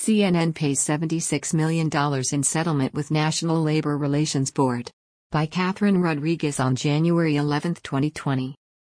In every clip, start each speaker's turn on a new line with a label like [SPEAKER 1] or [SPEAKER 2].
[SPEAKER 1] CNN pays $76 million in settlement with National Labor Relations Board. By Catherine Rodriguez on January 11, 2020.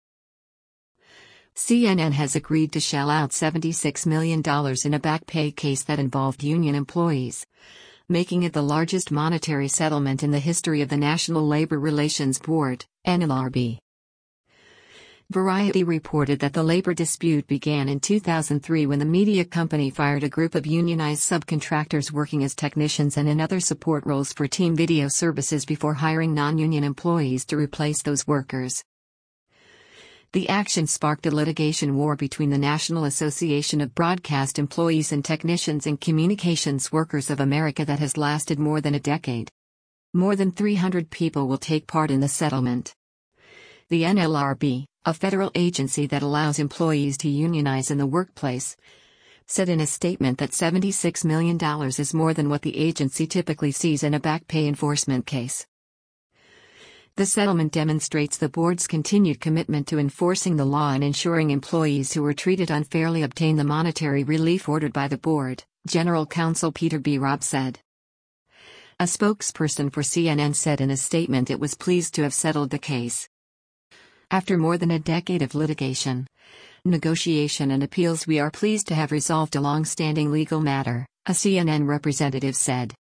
[SPEAKER 1] CNN has agreed to shell out $76 million in a back pay case that involved union employees, making it the largest monetary settlement in the history of the National Labor Relations Board, NLRB. Variety reported that the labor dispute began in 2003 when the media company fired a group of unionized subcontractors working as technicians and in other support roles for team video services before hiring non-union employees to replace those workers. The action sparked a litigation war between the National Association of Broadcast Employees and Technicians and Communications Workers of America that has lasted more than a decade. More than 300 people will take part in the settlement. The NLRB, a federal agency that allows employees to unionize in the workplace, said in a statement that $76 million is more than what the agency typically sees in a back pay enforcement case. The settlement demonstrates the board's continued commitment to enforcing the law and ensuring employees who were treated unfairly obtain the monetary relief ordered by the board, General Counsel Peter B. Robb said. A spokesperson for CNN said in a statement it was pleased to have settled the case. After more than a decade of litigation, negotiation and appeals, we are pleased to have resolved a long-standing legal matter, a CNN representative said.